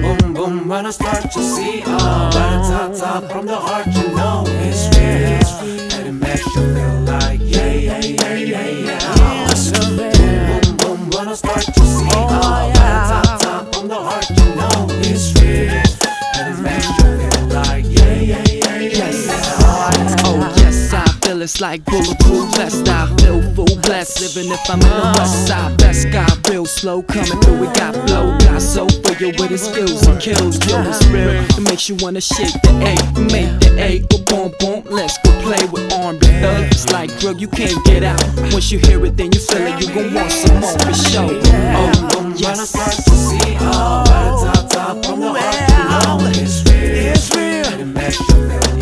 boom, boom. When I start to see all right the top from the heart, you know it's real. And it makes you feel like yeah, yeah, yeah, yeah, yeah. Boom, boom, boom. When I start to see all right the top from the heart, you know it's real. And it makes you feel like yeah, yeah, yeah, yeah, yeah. Oh yes, I feel it's like bulletproof vest. I feel full blessed, living if I'm in the west side. Best guy, real slow coming through. We got flow, got soul for you with his skills and kills. Yo, it's real. It makes you wanna shake the A, make the A go boom boom. Let's go play with R&B thug. It's like drug, you can't get out. Once you hear it, then you feel it. You gon' want some more for sure. Oh, When I yes. start to see all right the top from the heart, you know it's real. And it makes you feel